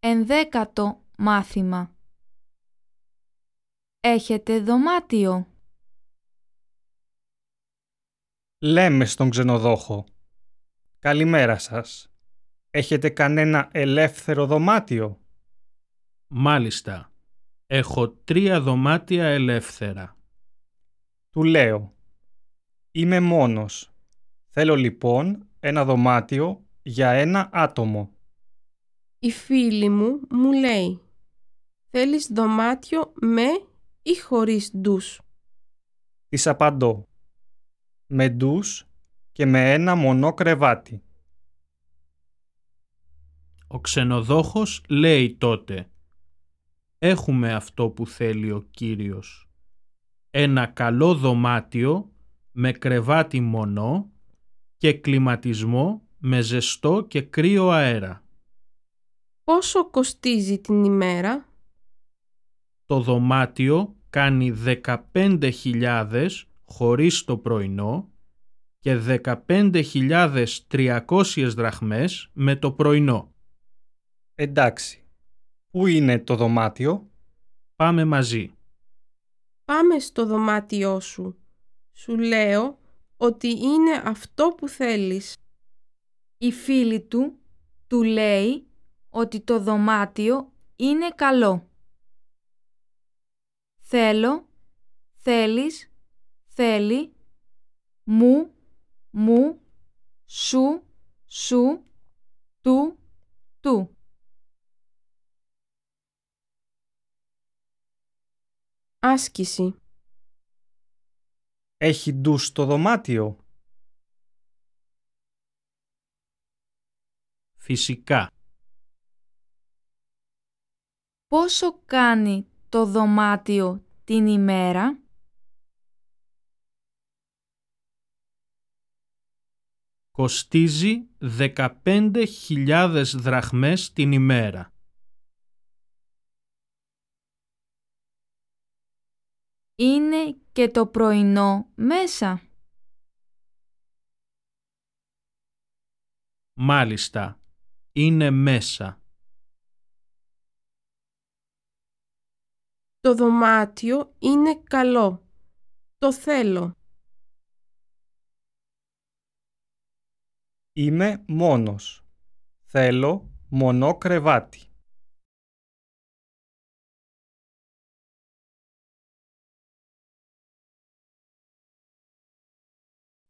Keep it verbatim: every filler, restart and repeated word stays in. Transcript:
Ενδέκατο μάθημα. Έχετε δωμάτιο? Λέμε στον ξενοδόχο. Καλημέρα σας. Έχετε κανένα ελεύθερο δωμάτιο? Μάλιστα. Έχω τρία δωμάτια ελεύθερα. Του λέω. Είμαι μόνος. Θέλω λοιπόν ένα δωμάτιο για ένα άτομο. Η φίλη μου μου λέει: θέλεις δωμάτιο με ή χωρίς ντους? Της απαντώ. Με ντους και με ένα μονό κρεβάτι. Ο ξενοδόχος λέει τότε: έχουμε αυτό που θέλει ο κύριος. Ένα καλό δωμάτιο με κρεβάτι μονό και κλιματισμό με ζεστό και κρύο αέρα. Πόσο κοστίζει την ημέρα? Το δωμάτιο κάνει δεκαπέντε χιλιάδες χωρίς το πρωινό και δεκαπέντε χιλιάδες τριακόσιες δραχμές με το πρωινό. Εντάξει. Πού είναι το δωμάτιο? Πάμε μαζί. Πάμε στο δωμάτιό σου. Σου λέω ότι είναι αυτό που θέλεις. Η φίλη του του λέει ότι το δωμάτιο είναι καλό. Θέλω, θέλεις, θέλει, μου, μου, σου, σου, του, του. Άσκηση. Έχει ντους στο δωμάτιο? Φυσικά. Πόσο κάνει το δωμάτιο την ημέρα? Κοστίζει δεκαπέντε χιλιάδες δραχμές την ημέρα. Είναι και το πρωινό μέσα? Μάλιστα, είναι μέσα. Το δωμάτιο είναι καλό. Το θέλω. Είμαι μόνος. Θέλω μονό κρεβάτι.